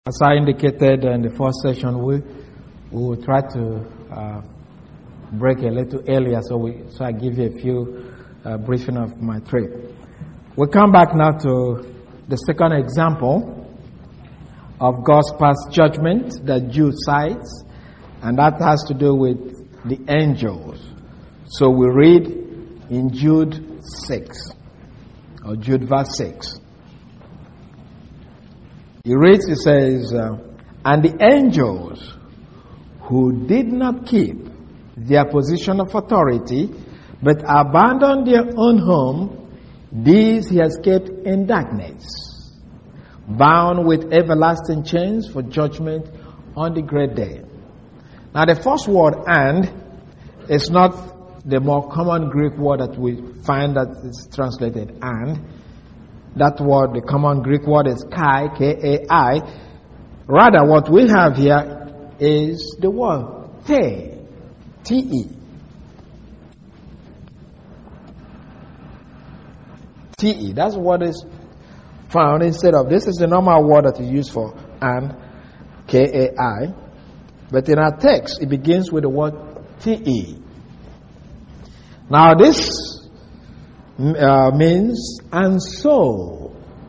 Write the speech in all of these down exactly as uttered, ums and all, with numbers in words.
As I indicated in the first session, we, we will try to uh, break a little earlier, so we so I give you a few uh, briefing of my trip. We come back now to the second example of God's past judgment that Jude cites, and that has to do with the angels. So we read in Jude six, or Jude verse six. He reads, it says, uh, and the angels who did not keep their position of authority, but abandoned their own home, these he has kept in darkness, bound with everlasting chains for judgment on the great day. Now the first word, and, is not the more common Greek word that we find that is translated and. That word, the common Greek word is kai, K A I. Rather, what we have here is the word te, T E. T E, that's what is found instead of, this is the normal word that we use for and, K A I. But in our text, it begins with the word T E. Now this Uh, means and so,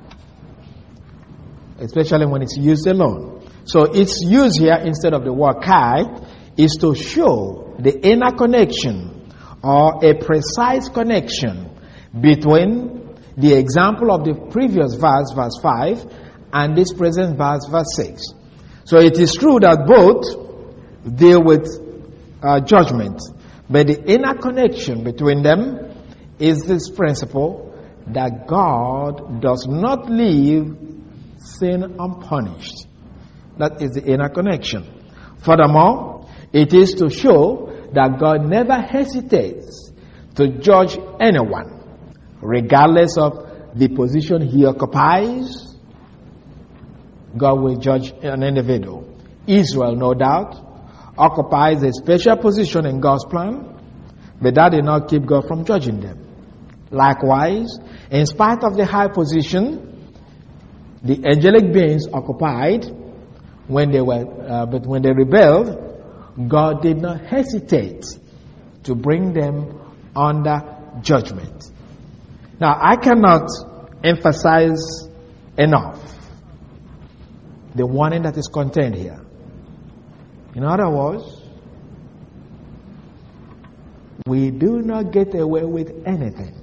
especially when it's used alone. So its use here instead of the word kai is to show the inner connection or a precise connection between the example of the previous verse, verse five, and this present verse, verse six. So it is true that both deal with uh, judgment, but the inner connection between them is this principle that God does not leave sin unpunished. That is the inner connection. Furthermore, it is to show that God never hesitates to judge anyone, regardless of the position he occupies. God will judge an individual. Israel, no doubt, occupies a special position in God's plan, but that did not keep God from judging them. Likewise, in spite of the high position the angelic beings occupied when they were, uh, but when they rebelled, God did not hesitate to bring them under judgment. Now, I cannot emphasize enough the warning that is contained here. In other words, we do not get away with anything.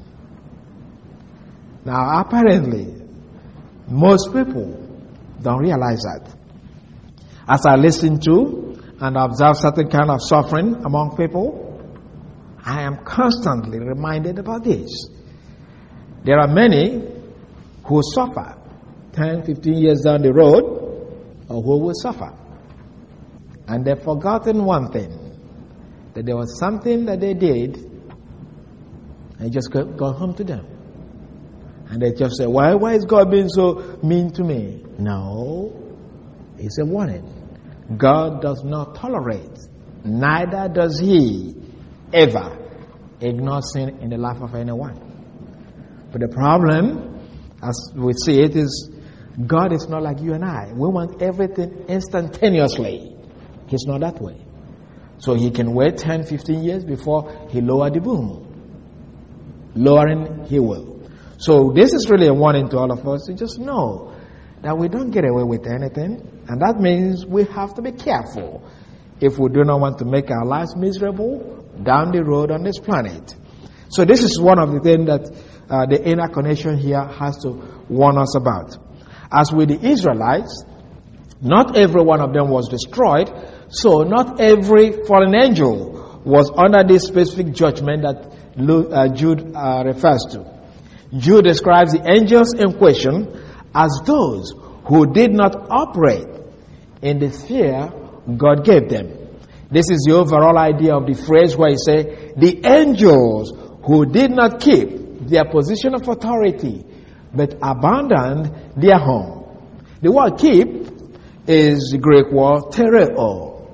Now, apparently, most people don't realize that. As I listen to and observe certain kind of suffering among people, I am constantly reminded about this. There are many who suffer ten, fifteen years down the road, or who will suffer. And they've forgotten one thing, that there was something that they did, and it just got, got home to them. And they just say, why, why is God being so mean to me? No, it's a warning. God does not tolerate, neither does he ever ignore sin in the life of anyone. But the problem, as we see it, is God is not like you and I. We want everything instantaneously. He's not that way. So he can wait ten, fifteen years before he lower the boom. Lowering, he will. So this is really a warning to all of us to just know that we don't get away with anything. And that means we have to be careful if we do not want to make our lives miserable down the road on this planet. So this is one of the things that uh, the inner connection here has to warn us about. As with the Israelites, not every one of them was destroyed. So not every fallen angel was under this specific judgment that uh, Jude uh, refers to. Jude describes the angels in question as those who did not operate in the sphere God gave them. This is the overall idea of the phrase where he says, the angels who did not keep their position of authority but abandoned their home. The word keep is the Greek word tereo.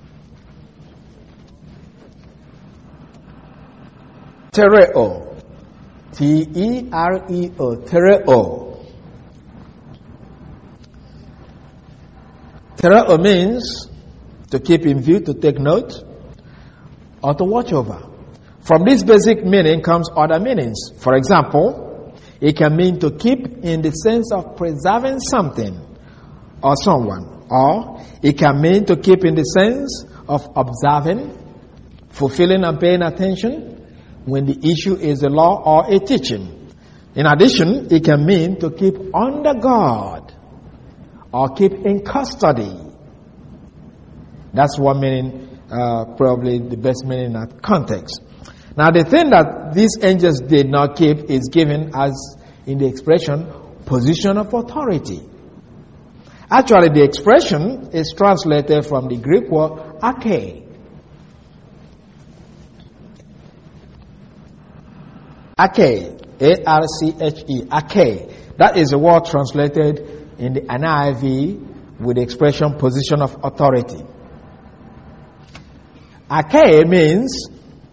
Tereo. T E R E O. Tereo. Tereo means to keep in view, to take note, or to watch over. From this basic meaning comes other meanings. For example, it can mean to keep in the sense of preserving something or someone. Or it can mean to keep in the sense of observing, fulfilling and paying attention when the issue is a law or a teaching. In addition, it can mean to keep under guard or keep in custody. That's one meaning, uh, probably the best meaning in that context. Now, the thing that these angels did not keep is given as in the expression position of authority. Actually, the expression is translated from the Greek word arche. Arche, A R C H E, arche. That is a word translated in the N I V with the expression position of authority. Arche means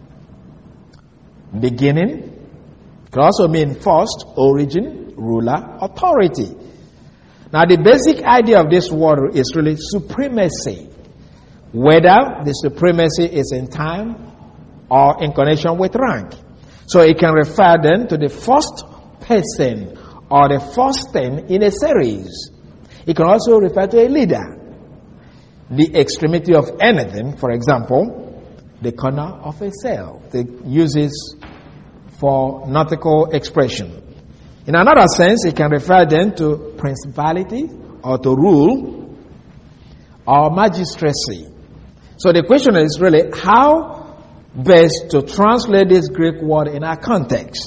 beginning. It can also mean first, origin, ruler, authority. Now, the basic idea of this word is really supremacy. Whether the supremacy is in time or in connection with rank. So it can refer then to the first person or the first thing in a series. It can also refer to a leader. The extremity of anything, for example, the corner of a sail. It uses for nautical expression. In another sense, it can refer then to principality or to rule or magistracy. So the question is really how best to translate this Greek word in our context.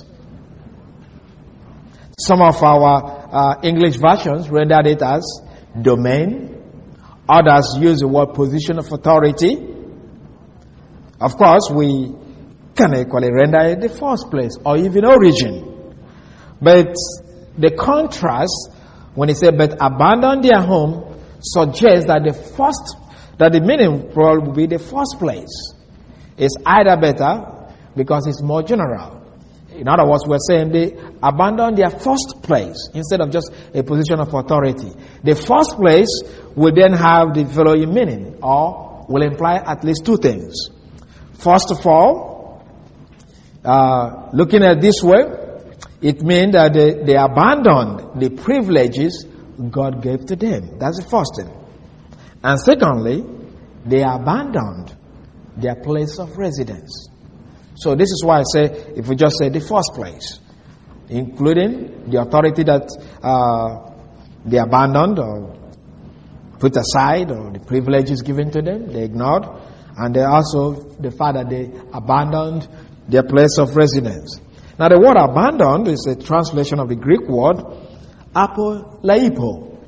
Some of our uh, English versions rendered it as domain. Others use the word position of authority. Of course, we can equally render it the first place or even origin. But the contrast, when it says, but abandon their home, suggests that the first, that the meaning probably will be the first place. It's either better because it's more general. In other words, we're saying they abandon their first place instead of just a position of authority. The first place will then have the following meaning or will imply at least two things. First of all, uh, looking at it this way, it means that they, they abandoned the privileges God gave to them. That's the first thing. And secondly, they abandoned their place of residence. So this is why I say, if we just say the first place, including the authority that uh, they abandoned or put aside, or the privileges given to them, they ignored, and they also the fact that they abandoned their place of residence. Now the word abandoned is a translation of the Greek word apoleipo.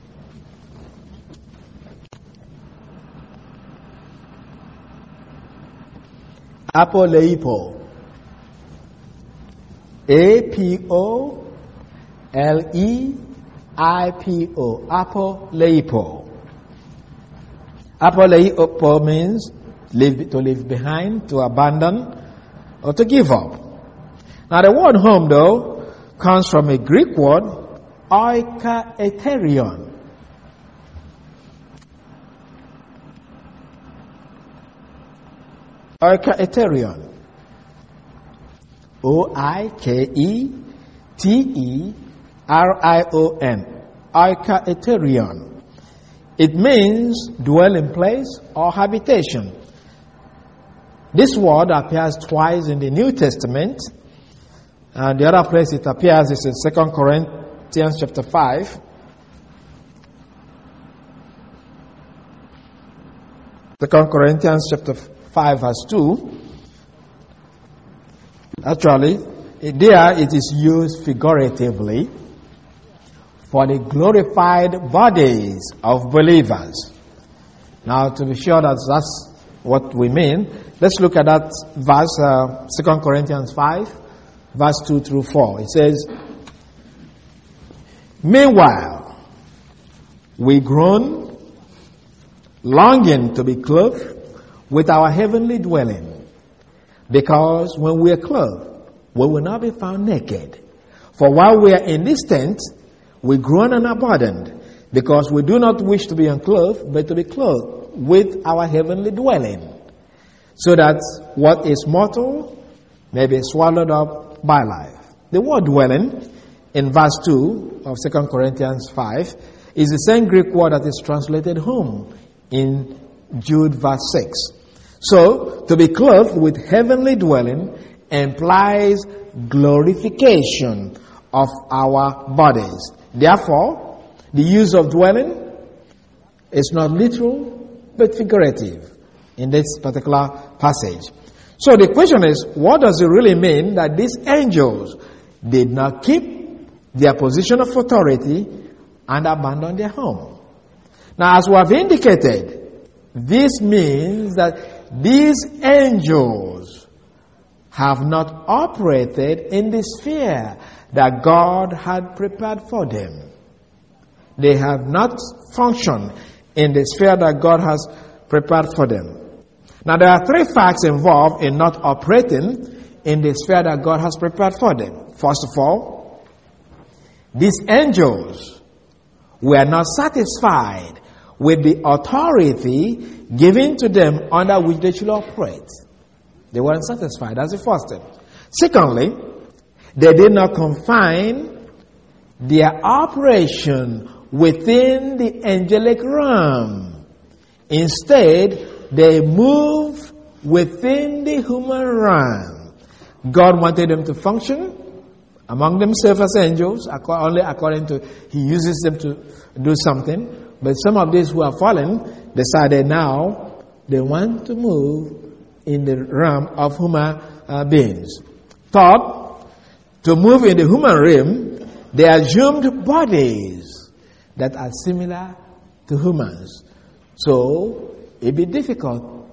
Apoleipo. A P O L E I P O. Apoleipo. Apoleipo means leave, to leave behind, to abandon, or to give up. Now the word home, though, comes from a Greek word, oikaeterion. Oikaeterion. O I K E T E R I O N. Oikaeterion. It means dwelling place or habitation. This word appears twice in the New Testament. And the other place it appears is in Second Corinthians chapter five. Second Corinthians chapter five verse two. Actually, there it is used figuratively for the glorified bodies of believers. Now, to be sure that that's what we mean, let's look at that verse, uh, Second Corinthians five. Verse two through four. It says, meanwhile, we groan, longing to be clothed with our heavenly dwelling, because when we are clothed, we will not be found naked. For while we are in this tent, we groan and are burdened, because we do not wish to be unclothed, but to be clothed with our heavenly dwelling, so that what is mortal may be swallowed up by life. The word dwelling in verse two of Second Corinthians five is the same Greek word that is translated home in Jude verse six. So, to be clothed with heavenly dwelling implies glorification of our bodies. Therefore, the use of dwelling is not literal but figurative in this particular passage. So the question is, what does it really mean that these angels did not keep their position of authority and abandon their home? Now, as we have indicated, this means that these angels have not operated in the sphere that God had prepared for them. They have not functioned in the sphere that God has prepared for them. Now, there are three facts involved in not operating in the sphere that God has prepared for them. First of all, these angels were not satisfied with the authority given to them under which they should operate. They weren't satisfied. That's the first thing. Secondly, they did not confine their operation within the angelic realm. Instead, they moved within the human realm. God wanted them to function among themselves as angels, only according to, He uses them to do something. But some of these who have fallen decided now they want to move in the realm of human uh, beings. Third, to move in the human realm, they assumed bodies that are similar to humans. So, it'd be difficult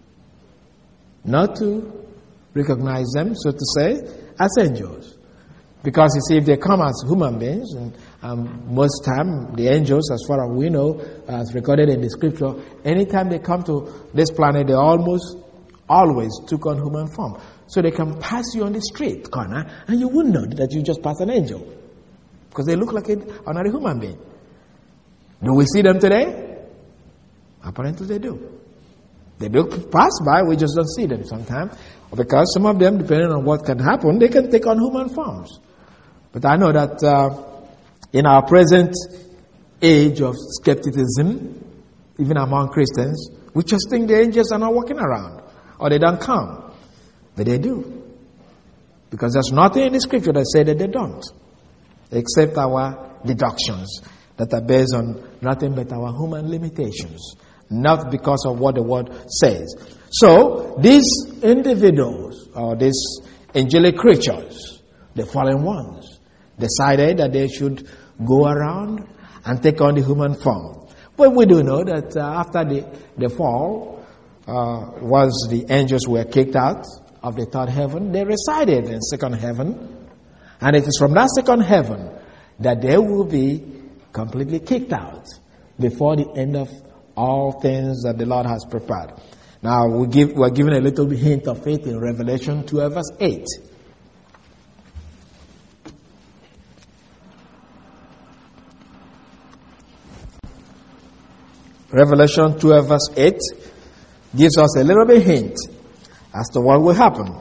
not to recognize them, so to say, as angels. Because you see, if they come as human beings, and um, most time the angels, as far as we know, as recorded in the scripture, anytime they come to this planet, they almost always took on human form. So they can pass you on the street corner, and you wouldn't know that you just passed an angel, because they look like an ordinary human being. Do we see them today? Apparently they do. They do pass by, we just don't see them sometimes. Because some of them, depending on what can happen, they can take on human forms. But I know that uh, in our present age of skepticism, even among Christians, we just think the angels are not walking around, or they don't come. But they do. Because there's nothing in the scripture that says that they don't, except our deductions that are based on nothing but our human limitations, not because of what the word says. So, these individuals, or these angelic creatures, the fallen ones, decided that they should go around and take on the human form. But we do know that uh, after the, the fall, uh, once the angels were kicked out of the third heaven, they resided in second heaven. And it is from that second heaven that they will be completely kicked out before the end of all things that the Lord has prepared. Now, we give, we're given a little hint of it in Revelation two, verse eight. Revelation two, verse eight gives us a little bit hint as to what will happen.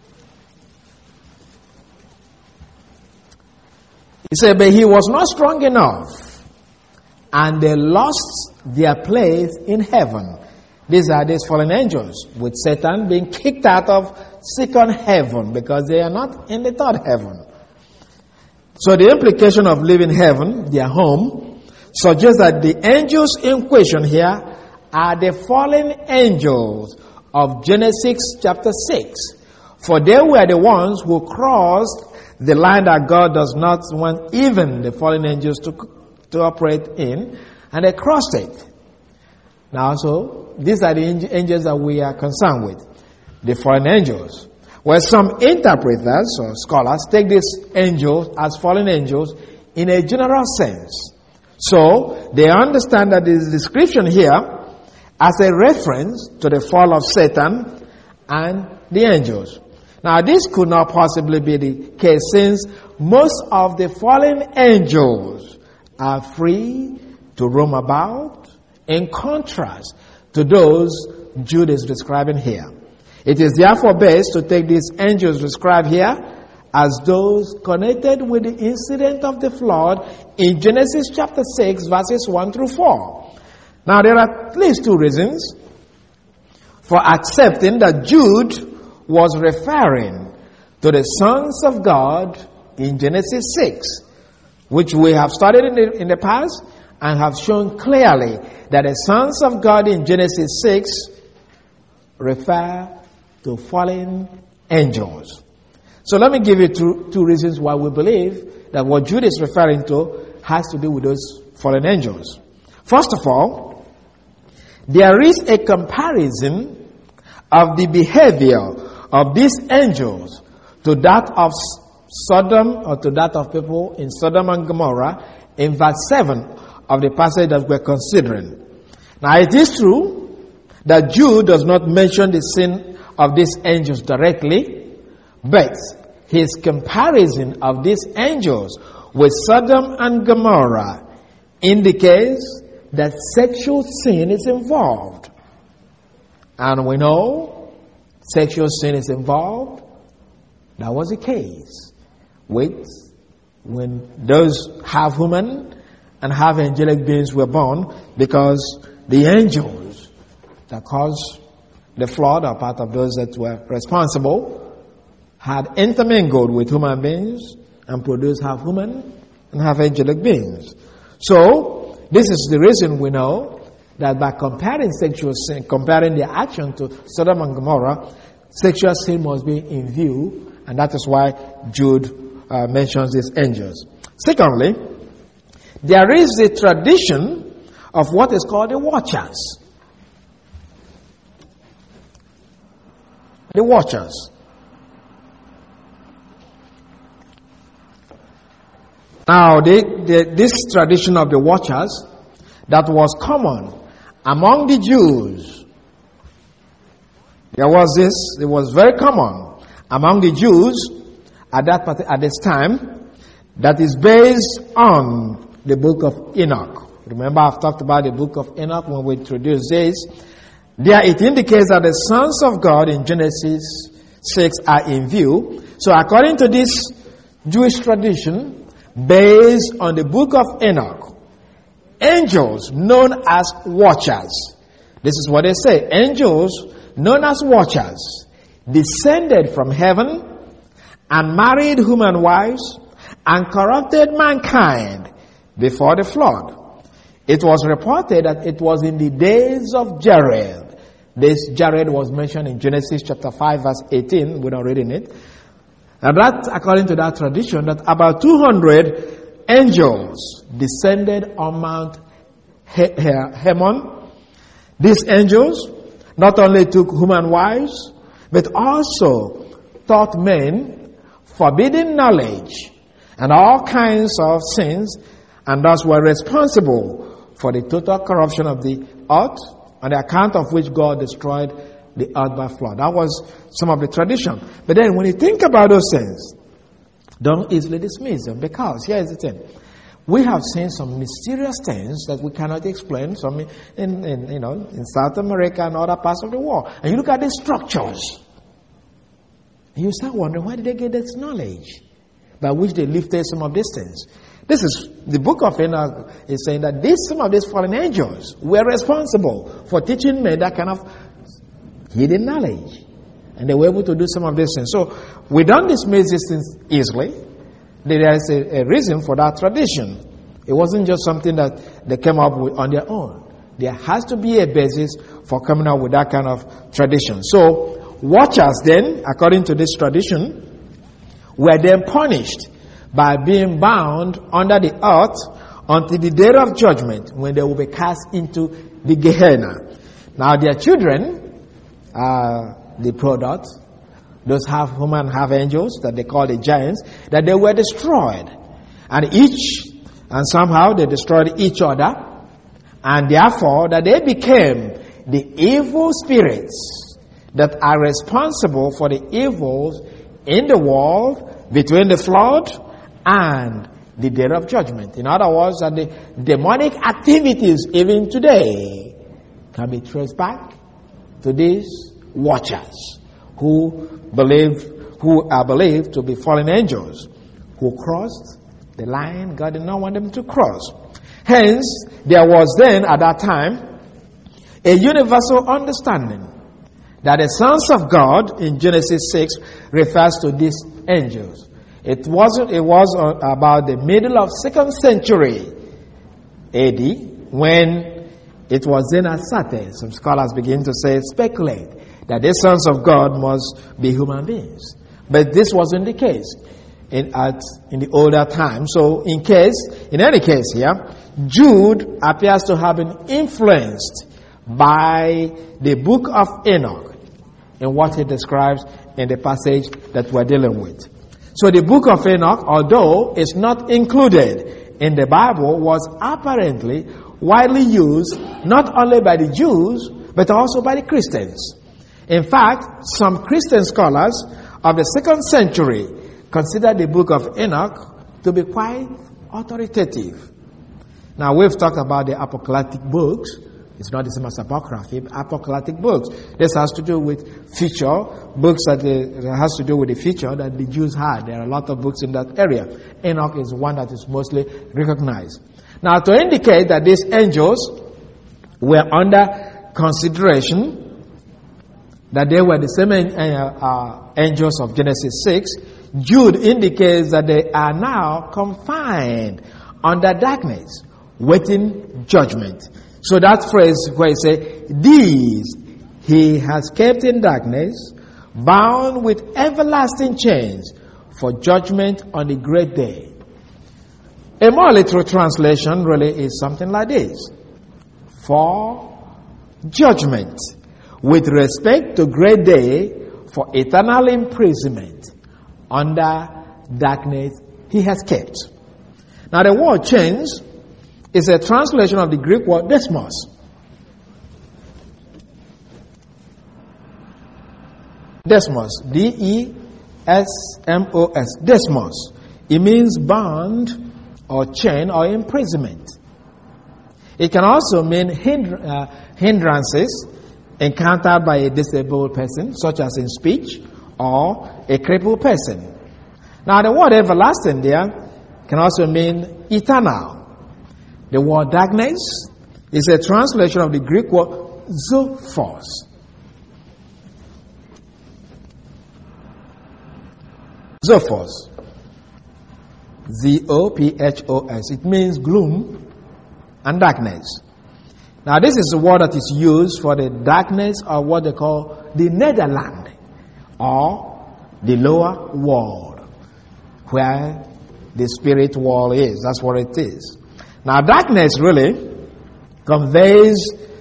He said, but he was not strong enough, and they lost their place in heaven. These are these fallen angels, with Satan being kicked out of second heaven because they are not in the third heaven. So the implication of leaving heaven, their home, suggests that the angels in question here are the fallen angels of Genesis chapter six. For they were the ones who crossed the line that God does not want even the fallen angels to, to operate in, and they crossed it. Now, so, these are the angels that we are concerned with, the fallen angels. Where some interpreters or scholars take these angels as fallen angels in a general sense. So, they understand that this description here as a reference to the fall of Satan and the angels. Now, this could not possibly be the case, since most of the fallen angels are free to roam about, in contrast to those Jude is describing here. It is therefore best to take these angels described here as those connected with the incident of the flood in Genesis chapter six, verses one through four. Now, there are at least two reasons for accepting that Jude was referring to the sons of God in Genesis six, which we have studied in the, in the past and have shown clearly that the sons of God in Genesis six refer to fallen angels. So let me give you two, two reasons why we believe that what Jude is referring to has to do with those fallen angels. First of all, there is a comparison of the behavior of these angels to that of Sodom, or to that of people in Sodom and Gomorrah in verse seven of the passage that we're considering. Now, it is true that Jude does not mention the sin of these angels directly, but his comparison of these angels with Sodom and Gomorrah indicates that sexual sin is involved. And we know sexual sin is involved. That was the case with when those half human and half angelic beings were born, because the angels that caused the flood, are part of those that were responsible, had intermingled with human beings and produced half human and half angelic beings. So, this is the reason we know that by comparing sexual sin, comparing the action to Sodom and Gomorrah, sexual sin must be in view, and that is why Jude uh, mentions these angels. Secondly, there is the tradition of what is called the Watchers. The Watchers. Now, the, the, this tradition of the Watchers that was common among the Jews, there was this, it was very common among the Jews at that at this time, that is based on the book of Enoch. Remember, I've talked about the book of Enoch when we introduced this. There it indicates that the sons of God in Genesis six are in view. So according to this Jewish tradition, based on the book of Enoch, angels known as watchers, this is what they say, angels known as watchers descended from heaven and married human wives and corrupted mankind before the flood. It was reported that it was in the days of Jared. This Jared was mentioned in Genesis chapter five verse eighteen. We're not reading it. And that, according to that tradition, that about two hundred angels descended on Mount Hermon. These angels not only took human wives, but also taught men forbidden knowledge and all kinds of sins, and thus were responsible for the total corruption of the earth, on the account of which God destroyed the earth by flood. That was some of the tradition. But then when you think about those things, don't easily dismiss them, because here is the thing. We have seen some mysterious things that we cannot explain, some in, in, you know, in South America and other parts of the world. And you look at these structures, and you start wondering, where did they get this knowledge by which they lifted some of these things? This is, the book of Enoch is saying that these, some of these fallen angels were responsible for teaching men that kind of hidden knowledge. And they were able to do some of these things. So, we don't dismiss these things easily. There is a, a reason for that tradition. It wasn't just something that they came up with on their own. There has to be a basis for coming up with that kind of tradition. So, watchers then, according to this tradition, were then punished by being bound under the earth until the day of judgment, when they will be cast into the Gehenna. Now their children, uh, the product, those half human, half angels that they call the giants, that they were destroyed. And each, and somehow they destroyed each other, and therefore that they became the evil spirits that are responsible for the evils in the world between the flood and the day of judgment. In other words, that the demonic activities even today can be traced back to these watchers who believe, who are believed to be fallen angels, who crossed the line God did not want them to cross. Hence, there was then at that time a universal understanding that the sons of God in Genesis six refers to these angels. It wasn't. It was about the middle of second century A D when it was then asserted. Some scholars begin to say, speculate that the sons of God must be human beings, but this wasn't the case in at in the older time. So, in case, in any case, here, Jude appears to have been influenced by the book of Enoch in what he describes in the passage that we're dealing with. So the book of Enoch, although it's not included in the Bible, was apparently widely used not only by the Jews, but also by the Christians. In fact, some Christian scholars of the second century consider the book of Enoch to be quite authoritative. Now, we've talked about the apocalyptic books. It's not the same as apocryphy, apocalyptic books. This has to do with future books that, the, that has to do with the future that the Jews had. There are a lot of books in that area. Enoch is one that is mostly recognized. Now, to indicate that these angels were under consideration, that they were the same uh, uh, angels of Genesis six, Jude indicates that they are now confined under darkness, waiting judgment. So that phrase where he says, these he has kept in darkness, bound with everlasting chains for judgment on the great day. A more literal translation really is something like this: for judgment with respect to great day, for eternal imprisonment under darkness he has kept. Now the word chains is a translation of the Greek word desmos. Desmos. D E S M O S. Desmos. It means bound or chain or imprisonment. It can also mean hind- uh, hindrances encountered by a disabled person, such as in speech, or a crippled person. Now the word everlasting there can also mean eternal. The word darkness is a translation of the Greek word zophos. Zophos. Z O P H O S. It means gloom and darkness. Now this is the word that is used for the darkness of what they call the Netherland, or the lower world, where the spirit world is. That's what it is. Now, darkness really conveys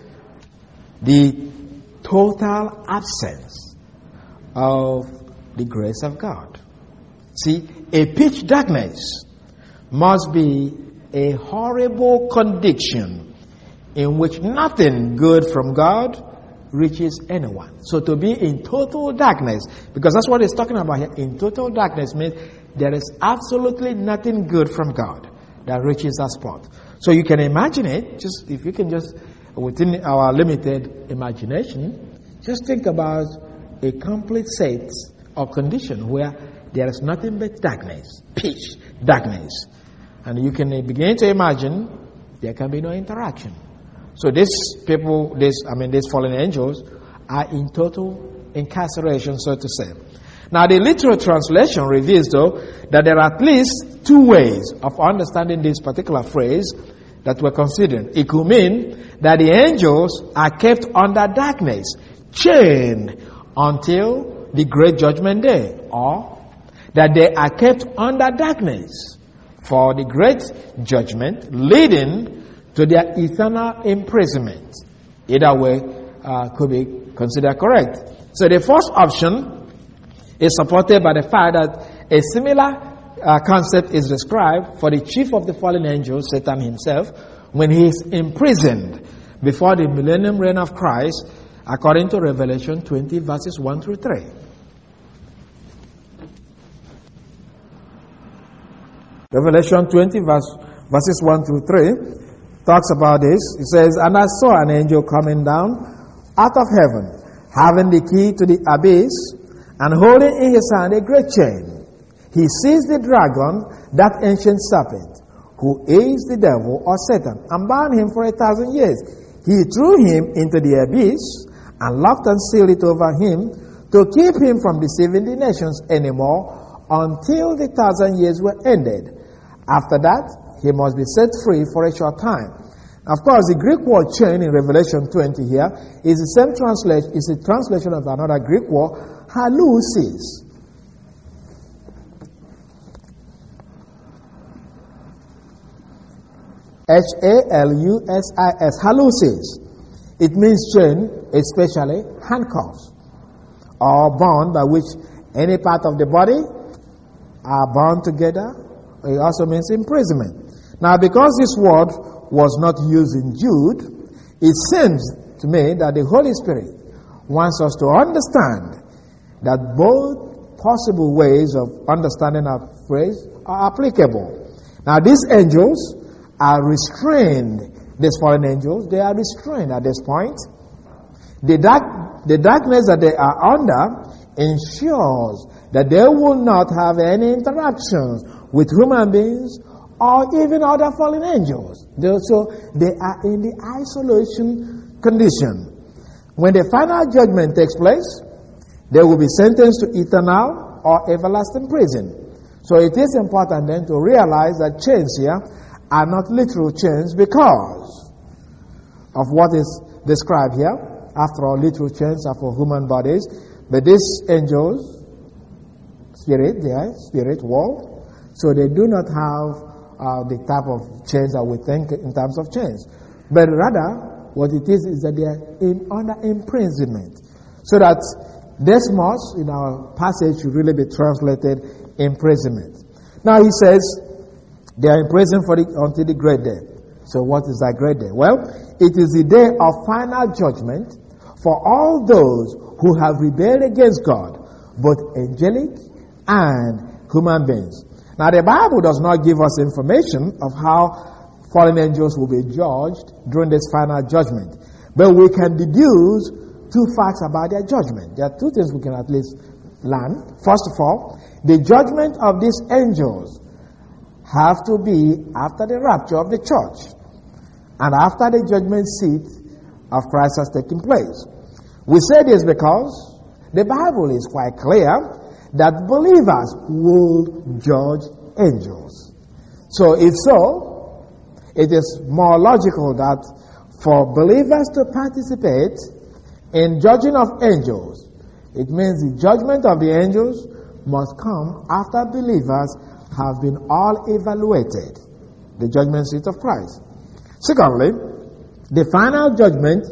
the total absence of the grace of God. See, a pitch darkness must be a horrible condition in which nothing good from God reaches anyone. So to be in total darkness, because that's what it's talking about here, in total darkness means there is absolutely nothing good from God that reaches that spot. So you can imagine it, just if you can just, within our limited imagination, just think about a complete state or condition where there is nothing but darkness, pitch darkness. And you can begin to imagine there can be no interaction. So these people, this I mean these fallen angels, are in total incarceration, so to say. Now the literal translation reveals, though, that there are at least two ways of understanding this particular phrase that we're considering. It could mean that the angels are kept under darkness, chained until the great judgment day, or that they are kept under darkness for the great judgment, leading to their eternal imprisonment. Either way uh, could be considered correct. So the first option is supported by the fact that a similar uh, concept is described for the chief of the fallen angels, Satan himself, when he is imprisoned before the millennium reign of Christ, according to Revelation twenty, verses one through three. Revelation twenty, verse, verses one through three, talks about this. It says, "And I saw an angel coming down out of heaven, having the key to the abyss, and holding in his hand a great chain. He seized the dragon, that ancient serpent, who is the devil or Satan, and bound him for a thousand years. He threw him into the abyss, and locked and sealed it over him, to keep him from deceiving the nations anymore, until the thousand years were ended. After that, he must be set free for a short time." Of course, the Greek word chain in Revelation twenty here is the same translation, is a translation of another Greek word, halusis. H A L U S I S, halusis. It means chain, especially handcuffs, or bond by which any part of the body are bound together. It also means imprisonment. Now, because this word was not used in Jude, it seems to me that the Holy Spirit wants us to understand that both possible ways of understanding our phrase are applicable. Now, these angels are restrained. These fallen angels, they are restrained at this point. The dark, the darkness that they are under ensures that they will not have any interactions with human beings or even other fallen angels. They, so they are in the isolation condition. When the final judgment takes place, they will be sentenced to eternal or everlasting prison. So it is important then to realize that chains here are not literal chains because of what is described here. After all, literal chains are for human bodies. But these angels, spirit, they are spirit world, so they do not have uh, the type of chains that we think in terms of chains. But rather, what it is is that they are in, under imprisonment. So that Desmos, in our passage, should really be translated imprisonment. Now he says, they are imprisoned for the, until the great day. So what is that great day? Well, it is the day of final judgment for all those who have rebelled against God, both angelic and human beings. Now, the Bible does not give us information of how fallen angels will be judged during this final judgment. But we can deduce two facts about their judgment. There are two things we can at least learn. First of all, the judgment of these angels have to be after the rapture of the church and after the judgment seat of Christ has taken place. We say this because the Bible is quite clear that believers will judge angels. So if so, it is more logical that for believers to participate in judging of angels, it means the judgment of the angels must come after believers have been all evaluated, the judgment seat of Christ. Secondly, the final judgment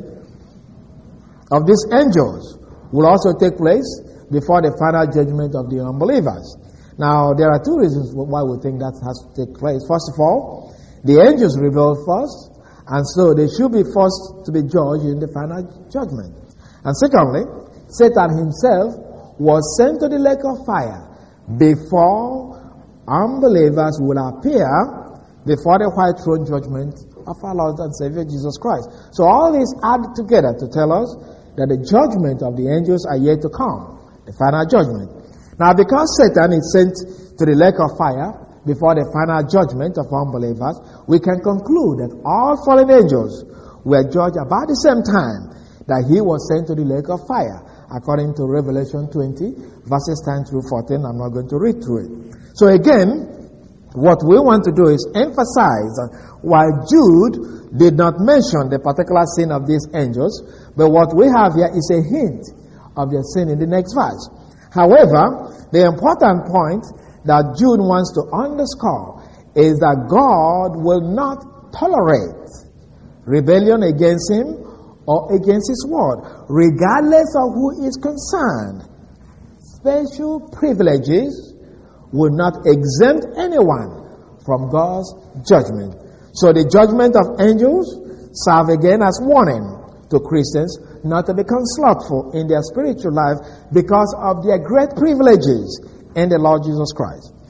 of these angels will also take place before the final judgment of the unbelievers. Now, there are two reasons why we think that has to take place. First of all, the angels rebelled first, and so they should be first to be judged in the final judgment. And secondly, Satan himself was sent to the lake of fire before unbelievers will appear before the white throne judgment of our Lord and Savior Jesus Christ. So all these add together to tell us that the judgment of the angels are yet to come, the final judgment. Now, because Satan is sent to the lake of fire before the final judgment of unbelievers, we can conclude that all fallen angels were judged about the same time that he was sent to the lake of fire, according to Revelation twenty, verses ten through fourteen. I'm not going to read through it. So again, what we want to do is emphasize why Jude did not mention the particular sin of these angels, but what we have here is a hint of their sin in the next verse. However, the important point that Jude wants to underscore is that God will not tolerate rebellion against him or against his word, regardless of who is concerned. Special privileges will not exempt anyone from God's judgment. So the judgment of angels serve again as warning to Christians not to become slothful in their spiritual life because of their great privileges in the Lord Jesus Christ.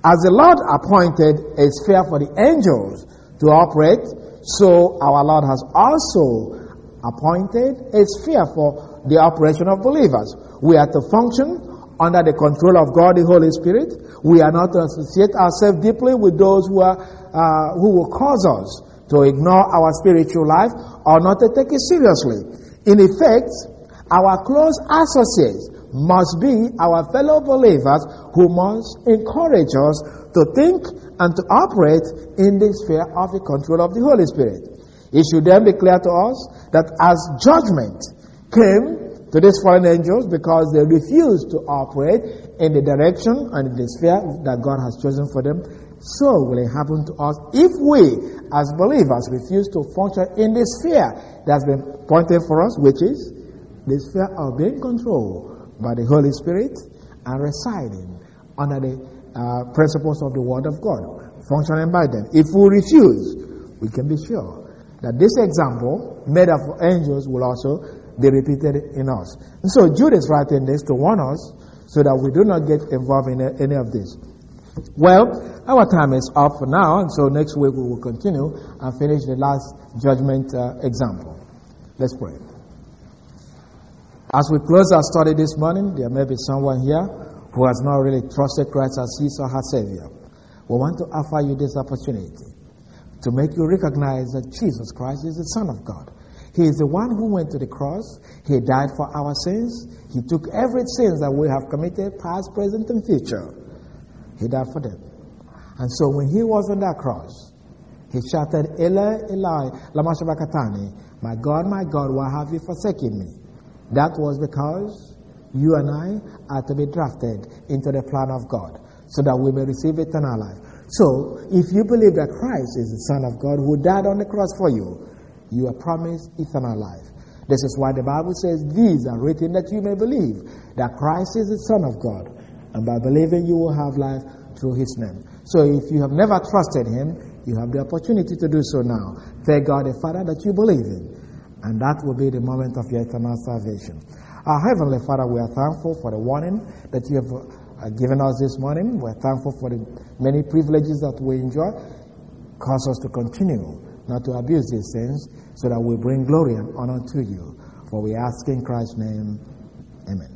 As the Lord appointed a sphere for the angels to operate, so our Lord has also appointed a sphere for the operation of believers. We are to function under the control of God, the Holy Spirit. We are not to associate ourselves deeply with those who are uh, who will cause us to ignore our spiritual life or not to take it seriously. In effect, our close associates must be our fellow believers who must encourage us to think and to operate in the sphere of the control of the Holy Spirit. It should then be clear to us that as judgment came to these fallen angels because they refused to operate in the direction and in the sphere that God has chosen for them, so will it happen to us if we, as believers, refuse to function in the sphere that's been pointed for us, which is the sphere of being controlled by the Holy Spirit and residing under the uh, principles of the Word of God, functioning by them. If we refuse, we can be sure that this example made up for angels will also be repeated in us. And so Jude is writing this to warn us so that we do not get involved in any of this. Well, our time is up for now, and so next week we will continue and finish the last judgment uh, example. Let's pray. As we close our study this morning, there may be someone here who has not really trusted Christ as his or her Savior. We want to offer you this opportunity to make you recognize that Jesus Christ is the Son of God. He is the one who went to the cross. He died for our sins. He took every sin that we have committed, past, present, and future. He died for them. And so when he was on that cross, he shouted, Eli, Eli, lama sabachthani, my God, my God, why have you forsaken me? That was because you and I are to be drafted into the plan of God so that we may receive eternal life. So, if you believe that Christ is the Son of God who died on the cross for you, you are promised eternal life. This is why the Bible says, these are written that you may believe that Christ is the Son of God, and by believing you will have life through his name. So if you have never trusted him, you have the opportunity to do so now. Thank God the Father that you believe in, and that will be the moment of your eternal salvation. Our Heavenly Father, we are thankful for the warning that you have uh, given us this morning. We are thankful for the many privileges that we enjoy. Cause us to continue not to abuse these things, so that we bring glory and honor to you. For we ask in Christ's name, amen.